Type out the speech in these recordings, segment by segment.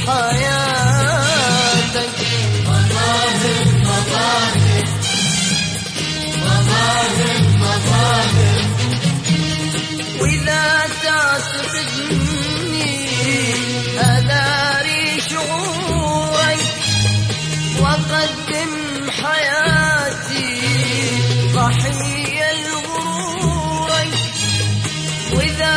حياتك. مظاهر مظاهر مظاهر مظاهر، وإذا تعتقدني أداري شعورك وأقدم حياتي ضحية لغرورك. وإذا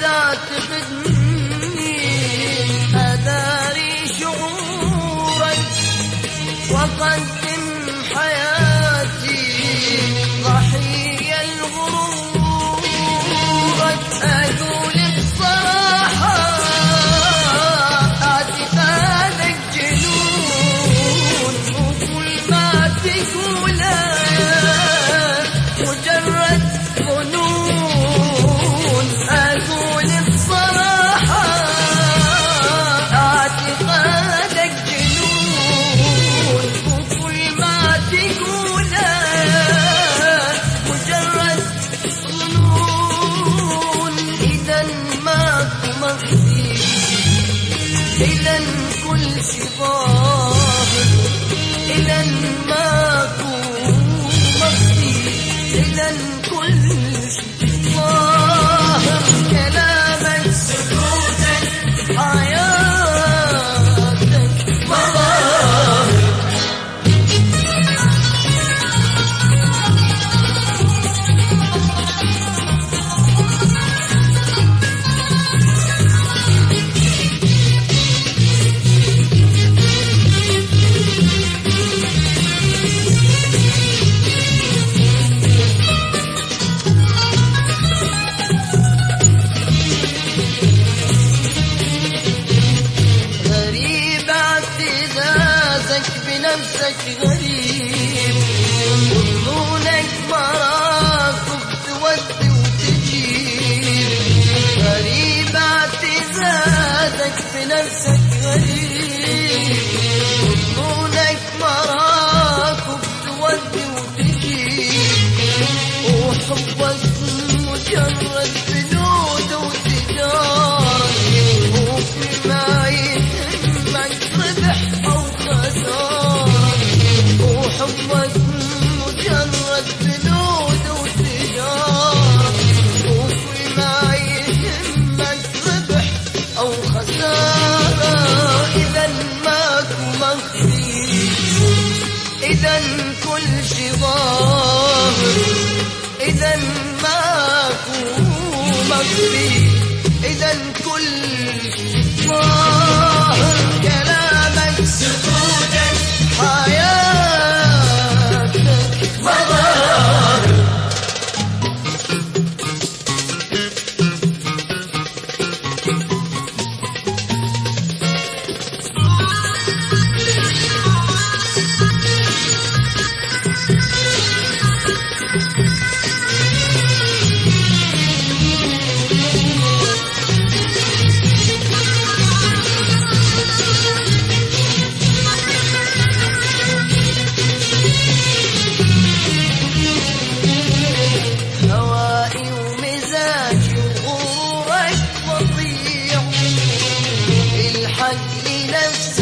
تعتقدني أداري شعورك وأقدم حياتي ضحية لغرورك. أقول بصراحة اعتقادك جنون، وكل ما تقوله مجرد ظنون. أقول بصراحة اعتقادك جنون، وكل ما تقوله مجرد ظنون. إذا ماكو مخفي، إذا كل شي ظاهر، إذا ماكو مخفي، إذا كل شي ظاهر. كلامك سكوتك حياتك مظاهر. غريب اعتزازك بنفسك غريب، وظنونك مراكب تودي وتجيب. غريب اعتزازك بنفسك غريب، وظنونك مراكب تودي وتجيب. وحبك مجرد بنود وتجارة، وفي ما يهمك ربح أو خسارة. وحبك مجرد بنود وتجارة، وفي ما يهمك ربح أو خسارة. إذا ماكو مخفي، إذا كل شي ظاهر، إذا ماكو مخفي، إذا كل شي ظاهر. كلامك سكوتك حياتك مظاهر. هوائي ومزاجي وغرورك وضيع. الحق لنفسي